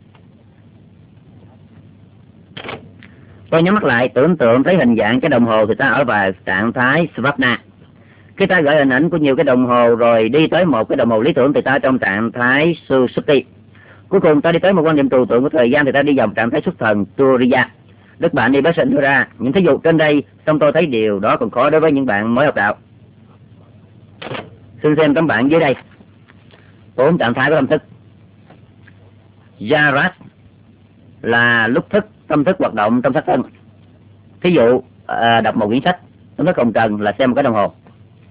Tôi nhắm mắt lại tưởng tượng thấy hình dạng cái đồng hồ thì ta ở vào trạng thái Svapna. Khi ta gửi hình ảnh của nhiều cái đồng hồ rồi đi tới một cái đồng hồ lý tưởng thì ta ở trong trạng thái Susupti. Cuối cùng ta đi tới một quan niệm trừu tượng của thời gian thì ta đi vào trạng thái xuất thần Turiya. Đức bạn đi bác sinh đưa ra những thí dụ trên đây, xong tôi thấy điều đó còn khó đối với những bạn mới học đạo. Xin xem tấm bảng dưới đây. Bốn trạng thái của tâm thức. Jarat là lúc thức, tâm thức hoạt động trong sắc thân. Thí dụ à, đọc một quyển sách, tâm thức hồng trần là xem một cái đồng hồ.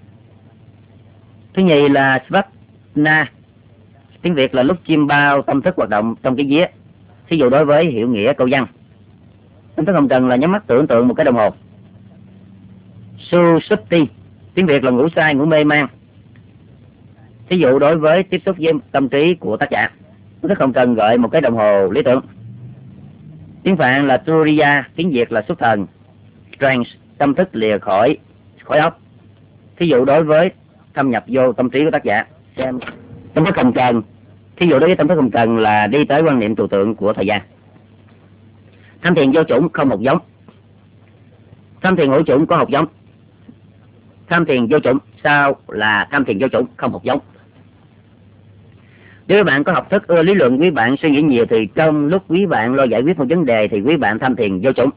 Thứ nhì là Svapna, tiếng Việt là lúc chim bao, tâm thức hoạt động trong cái vía. Thí dụ đối với hiểu nghĩa câu văn, tâm thức hồng trần là nhắm mắt tưởng tượng một cái đồng hồ. Susupti, tiếng Việt là ngủ say, ngủ mê man. Thí dụ đối với tiếp xúc với tâm trí của tác giả, tâm thức hồng trần gọi một cái đồng hồ lý tưởng. Tiếng Phạn là Turiya, tiếng Việt là xuất thần. Trance, tâm thức lìa khỏi khỏi óc. Thí dụ đối với thâm nhập vô tâm trí của tác giả. Xem tâm thức hồng trần. Thí dụ đối với tâm thức hồng trần là đi tới quan niệm trừu tượng của thời gian. Tham thiền vô chủng không hột giống. Tham thiền hữu chủng có hột giống. Tham thiền vô chủng sao là tham thiền vô chủng không hột giống. Nếu các bạn có học thức ưa lý luận, quý bạn suy nghĩ nhiều, thì trong lúc quý bạn lo giải quyết một vấn đề thì quý bạn tham thiền vô chủng.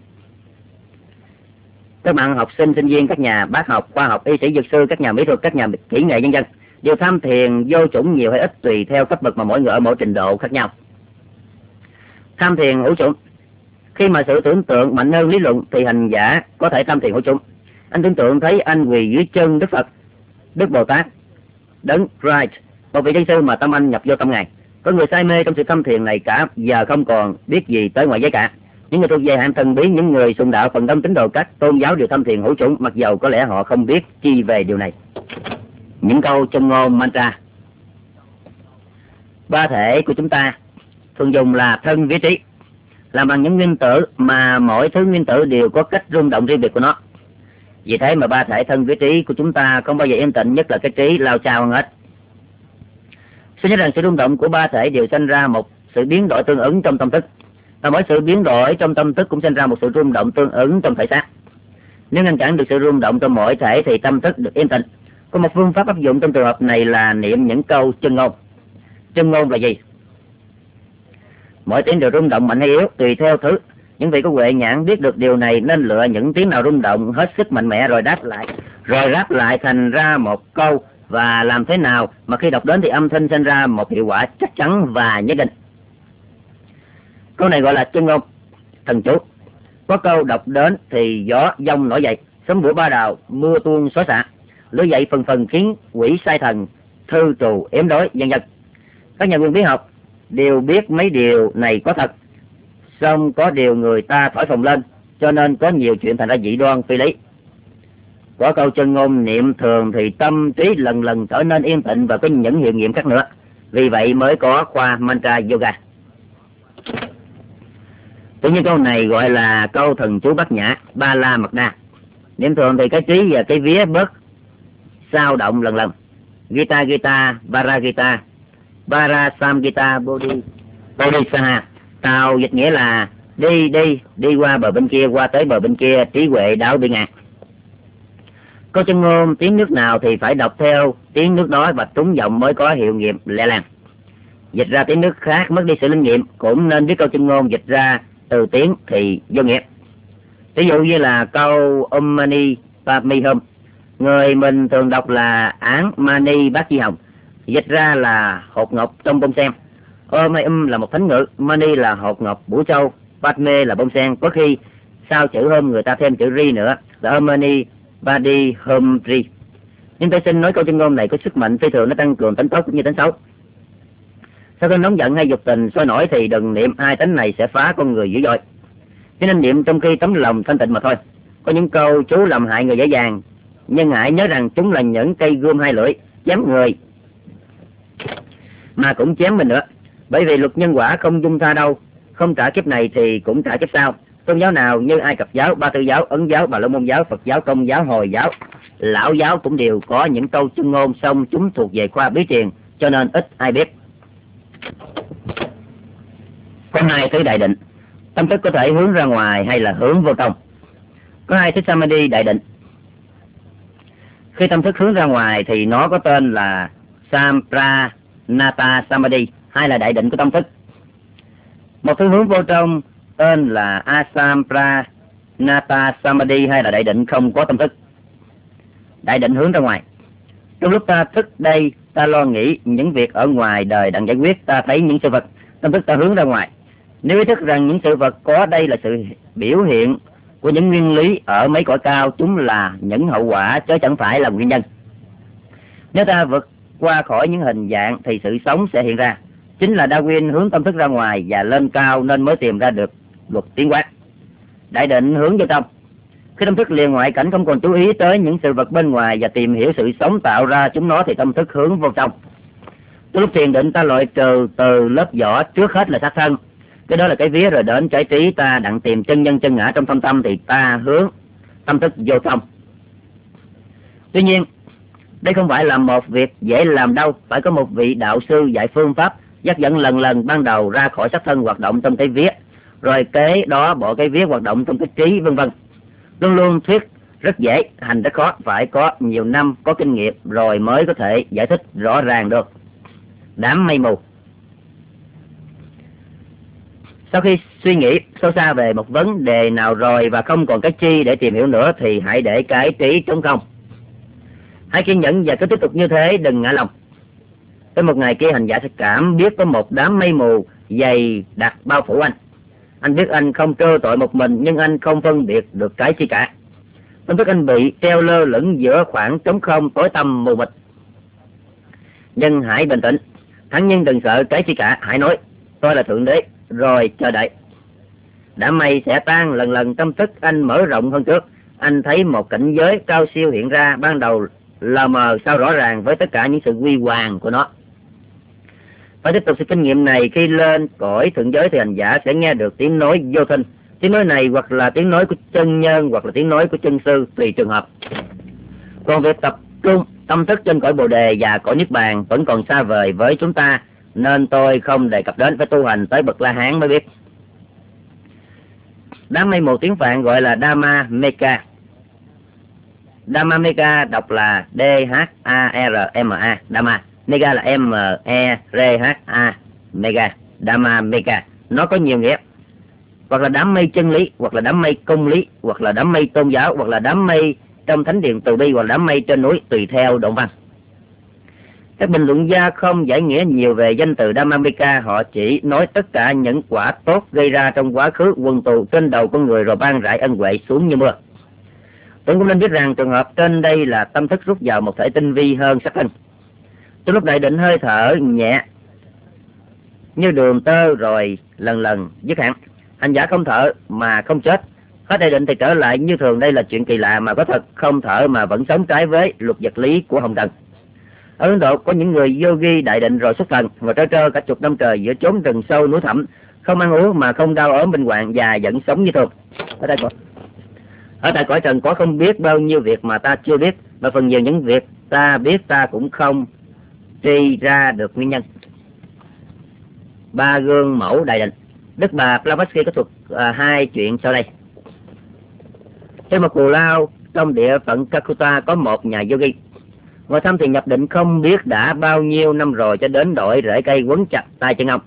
Các bạn học sinh, sinh viên, các nhà bác học, khoa học, y sĩ, dược sư, các nhà mỹ thuật, các nhà kỹ nghệ vân vân đều tham thiền vô chủng nhiều hay ít tùy theo cấp bậc mà mỗi người ở mỗi trình độ khác nhau. Tham thiền hữu chủng, khi mà sự tưởng tượng mạnh hơn lý luận thì hành giả có thể tham thiền hữu chủng. Anh tưởng tượng thấy anh quỳ dưới chân Đức Phật, Đức Bồ Tát, Đấng Christ, một vị giáo sư mà tâm anh nhập vô tâm Ngài. Có người say mê trong sự tham thiền này cả giờ không còn biết gì tới ngoại giới cả. Những người thuộc về hạng thần bí, những người sùng đạo, phần đông tín đồ các tôn giáo đều tham thiền hữu chủng, mặc dầu có lẽ họ không biết chi về điều này. Những câu chân ngôn mantra. Ba thể của chúng ta thường dùng là thân vía trí, làm bằng những nguyên tử mà mỗi thứ nguyên tử đều có cách rung động riêng biệt của nó. Vì thế mà ba thể thân vía trí của chúng ta không bao giờ yên tĩnh, nhất là cái trí lao sao hơn hết. Xin nhớ rằng sự rung động của ba thể đều sinh ra một sự biến đổi tương ứng trong tâm thức, và mỗi sự biến đổi trong tâm thức cũng sinh ra một sự rung động tương ứng trong thể xác. Nếu ngăn cản được sự rung động trong mỗi thể thì tâm thức được yên tĩnh. Có một phương pháp áp dụng trong trường hợp này là niệm những câu chân ngôn. Chân ngôn là gì? Mỗi tiếng đều rung động mạnh hay yếu tùy theo thứ. Những vị có huệ nhãn biết được điều này nên lựa những tiếng nào rung động hết sức mạnh mẽ rồi đáp lại, rồi đáp lại thành ra một câu, và làm thế nào mà khi đọc đến thì âm thanh sinh ra một hiệu quả chắc chắn và nhất định. Câu này gọi là chân ngôn thần chú. Có câu đọc đến thì gió giông nổi dậy, sấm bủa ba đào, mưa tuôn xối xả, lửa dậy phần phần khiến quỷ sai thần, thư trù ếm đói, vân vân. Các nhà nguyên bí học đều biết mấy điều này có thật, song có điều người ta thổi phồng lên, cho nên có nhiều chuyện thành ra dị đoan phi lý. Có câu chân ngôn niệm thường thì tâm trí lần lần trở nên yên tĩnh và có những hiệu nghiệm khác nữa. Vì vậy mới có khoa mantra yoga. Tự nhiên câu này gọi là câu thần chú bát nhã, ba la mật đa. Niệm thường thì cái trí và cái vía bớt sao động lần lần. Gita Gita, Bara Gita, Bara Sam Gita, Bodhi, Bodhisattva. Tao dịch nghĩa là đi đi, đi qua bờ bên kia, qua tới bờ bên kia, trí huệ đảo bị ngạt. Câu chân ngôn tiếng nước nào thì phải đọc theo tiếng nước đó và trúng giọng mới có hiệu nghiệm lẹ làng. Dịch ra tiếng nước khác mất đi sự linh nghiệm, cũng nên biết câu chân ngôn dịch ra từ tiếng thì vô nghĩa. Ví dụ như là câu Om Mani Padme Hum, người mình thường đọc là Án Mani Bát Chi Hồng, dịch ra là hột ngọc trong bông sen. Om Um là một thánh ngữ, Mani là hột ngọc bủa trâu, Padme là bông sen. Có khi sau chữ Hum người ta thêm chữ Ri nữa là Om Mani Badi Hum Ri. Nhưng tôi xin nói câu chân ngôn này có sức mạnh phi thường, nó tăng cường tính tốt cũng như tính xấu. Sau khi nóng giận hay dục tình sôi nổi thì đừng niệm, hai tính này sẽ phá con người dữ dội. Cho nên niệm trong khi tấm lòng thanh tịnh mà thôi. Có những câu chú làm hại người dễ dàng, nhưng hãy nhớ rằng chúng là những cây gươm hai lưỡi, chém người mà cũng chém mình nữa. Bởi vì luật nhân quả không dung tha đâu, không trả kiếp này thì cũng trả kiếp sau. Tôn giáo nào như Ai Cập giáo, Ba Tư giáo, Ấn giáo, Bà La Môn giáo, Phật giáo, Công giáo, Hồi giáo, Lão giáo cũng đều có những câu chân ngôn, song chúng thuộc về khoa bí truyền, cho nên ít ai biết. Có hai thứ đại định, tâm thức có thể hướng ra ngoài hay là hướng vô trong. Có hai thứ samadhi đại định. Khi tâm thức hướng ra ngoài thì nó có tên là Sampranata Samadhi, hay là đại định của tâm thức. Một thứ hướng vô trong tên là Asampranata Samadhi, hay là đại định không có tâm thức. Đại định hướng ra ngoài. Trong lúc ta thức đây, ta lo nghĩ những việc ở ngoài đời đang giải quyết, ta thấy những sự vật, tâm thức ta hướng ra ngoài. Nếu ý thức rằng những sự vật có đây là sự biểu hiện của những nguyên lý ở mấy cõi cao, chúng là những hậu quả chứ chẳng phải là nguyên nhân. Nếu ta vượt qua khỏi những hình dạng thì sự sống sẽ hiện ra. Chính là Darwin hướng tâm thức ra ngoài và lên cao nên mới tìm ra được luật tiến hóa. Đại định hướng vô trong. Khi tâm thức liền ngoại cảnh, không còn chú ý tới những sự vật bên ngoài và tìm hiểu sự sống tạo ra chúng nó, thì tâm thức hướng vô trong. Từ lúc thiền định, ta loại trừ từ lớp vỏ trước hết là xác thân. Cái đó là cái vía, rồi đến cái trí ta đặng tìm chân nhân chân ngã trong thâm tâm, thì ta hướng tâm thức vô trong. Tuy nhiên, đây không phải là một việc dễ làm đâu, phải có một vị đạo sư dạy phương pháp dắt dẫn lần lần ban đầu ra khỏi xác thân hoạt động trong cái vía, rồi kế đó bỏ cái vía hoạt động trong cái trí, vân vân. Luôn luôn thuyết rất dễ, hành rất khó, phải có nhiều năm có kinh nghiệm rồi mới có thể giải thích rõ ràng được. Đám mây mù. Sau khi suy nghĩ sâu xa về một vấn đề nào rồi và không còn cái chi để tìm hiểu nữa, thì hãy để cái trí trống không. Hãy kiên nhẫn và cứ tiếp tục như thế, đừng ngã lòng. Tới một ngày kia, hành giả sẽ cảm biết có một đám mây mù dày đặc bao phủ anh. Anh biết anh không trơ tội một mình, nhưng anh không phân biệt được cái chi cả. Tâm thức anh bị treo lơ lửng giữa khoảng trống không tối tăm mù mịt. Nhưng hãy bình tĩnh, thắng nhân đừng sợ cái chi cả, hãy nói tôi là Thượng Đế, rồi chờ đợi. Đám mây sẽ tan lần lần, tâm thức anh mở rộng hơn trước. Anh thấy một cảnh giới cao siêu hiện ra, ban đầu lờ mờ sau rõ ràng với tất cả những sự huy hoàng của nó. Phải tiếp tục sự kinh nghiệm này, khi lên cõi thượng giới thì hành giả sẽ nghe được tiếng nói vô thinh. Tiếng nói này hoặc là tiếng nói của chân nhân, hoặc là tiếng nói của chân sư, tùy trường hợp. Còn việc tập trung tâm thức trên cõi Bồ Đề và cõi Niết Bàn vẫn còn xa vời với chúng ta, nên tôi không đề cập đến, phải tu hành tới bậc La Hán mới biết. Đám mây mù tiếng Phạn gọi là Dhamma Meka. Dhamma Meka đọc là D H A R M A, Dhamma. Mega là M E R H A, Mega, Dhamma Meka. Nó có nhiều nghĩa, hoặc là đám mây chân lý, hoặc là đám mây công lý, hoặc là đám mây tôn giáo, hoặc là đám mây trong thánh điện từ bi, hoặc là đám mây trên núi, tùy theo đoạn văn. Các bình luận gia không giải nghĩa nhiều về danh từ Dhamma Meka, họ chỉ nói tất cả những quả tốt gây ra trong quá khứ quần tù trên đầu con người, rồi ban rải ân huệ xuống như mưa. Tôi cũng nên biết rằng trường hợp trên đây là tâm thức rút vào một thể tinh vi hơn sắc thân. Từ lúc đại định, hơi thở nhẹ như đường tơ rồi lần lần dứt hẳn. Hành giả không thở mà không chết, hết đại định thì trở lại như thường. Đây là chuyện kỳ lạ mà có thật, không thở mà vẫn sống trái với luật vật lý của hồng trần. Ở Ấn Độ có những người yogi đại định rồi xuất thần, và trơ trơ cả chục năm trời giữa chốn rừng sâu núi thẳm, không ăn uống mà không đau ốm bệnh hoạn và vẫn sống như thường. Ở đây có Ở tại cõi trần có không biết bao nhiêu việc mà ta chưa biết, và phần nhiều những việc ta biết ta cũng không truy ra được nguyên nhân. Ba gương mẫu đại định. Đức Bà Blavatsky có thuật à, hai chuyện sau đây. Trên một cù lao trong địa phận Calcutta có một nhà yogi ngồi thăm thì nhập định không biết đã bao nhiêu năm rồi, cho đến đội rễ cây quấn chặt tay chân ông.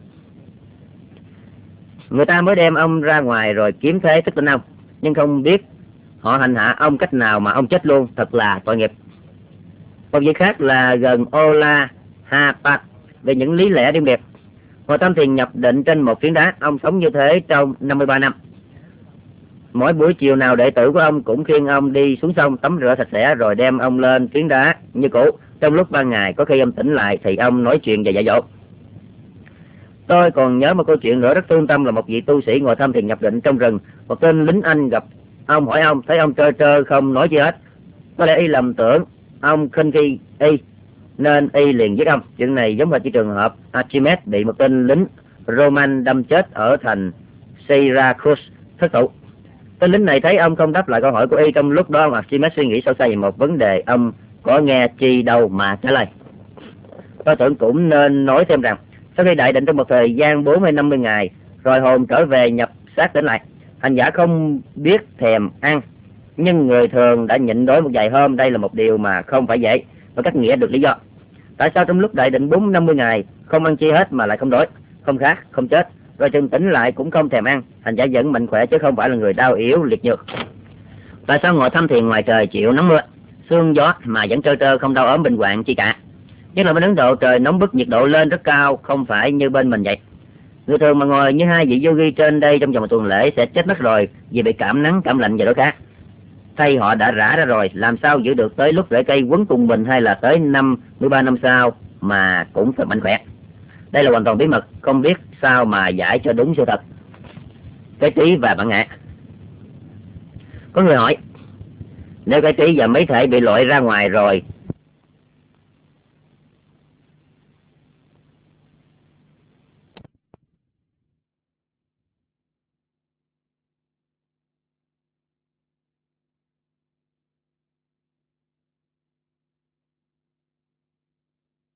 Người ta mới đem ông ra ngoài rồi kiếm thế thức tỉnh ông, nhưng không biết họ hành hạ ông cách nào mà ông chết luôn, thật là tội nghiệp. Một việc khác là gần Ola Hapat về những lý lẽ riêng biệt. Ngồi tâm thiền nhập định trên một phiến đá, ông sống như thế trong năm mươi ba năm. Mỗi buổi chiều nào đệ tử của ông cũng khiêng ông đi xuống sông tắm rửa sạch sẽ, rồi đem ông lên phiến đá như cũ. Trong lúc ban ngày, có khi ông tỉnh lại thì ông nói chuyện và dạy dỗ. Tôi còn nhớ một câu chuyện nữa rất thương tâm, là một vị tu sĩ ngồi thăm thiền nhập định trong rừng. Một tên lính Anh gặp ông, hỏi ông, thấy ông trơ trơ không nói gì hết. Có lẽ y lầm tưởng ông khinh khi y, nên y liền giết ông. Chuyện này giống như trường hợp Archimedes bị một tên lính Roman đâm chết ở thành Syracuse thất thủ. Tên lính này thấy ông không đáp lại câu hỏi của y. Trong lúc đó ông Archimedes suy nghĩ sâu xa về một vấn đề, ông có nghe chi đâu mà trả lời. Tôi tưởng cũng nên nói thêm rằng, sau khi đại định trong một thời gian bốn mươi năm mươi ngày, rồi hồn trở về nhập xác tỉnh lại, hành giả không biết thèm ăn, nhưng người thường đã nhịn đói một vài hôm. Đây là một điều mà không phải dễ, và cách nghĩa được lý do. Tại sao trong lúc đại định bốn năm mươi ngày không ăn chi hết mà lại không đói, không khát, không chết, rồi chừng tỉnh lại cũng không thèm ăn, thành ra vẫn mạnh khỏe chứ không phải là người đau yếu liệt nhược. Tại sao ngồi thăm thiền ngoài trời chịu nắng mưa, sương gió mà vẫn trơ trơ không đau ốm bệnh hoạn chi cả? Nhất là bên Ấn Độ trời nóng bức, nhiệt độ lên rất cao, không phải như bên mình vậy. Người thường mà ngồi như hai vị yogi trên đây trong vòng một tuần lễ sẽ chết mất rồi vì bị cảm nắng cảm lạnh và đó khác. Thay họ đã rã ra rồi, làm sao giữ được tới lúc rễ cây quấn cùng mình hay là tới năm mươi ba năm sau mà cũng phải mạnh khỏe. Đây là hoàn toàn bí mật, không biết sao mà giải cho đúng sự thật. Cái trí và bản ngã. Có người hỏi, nếu cái trí và mấy thể bị loại ra ngoài rồi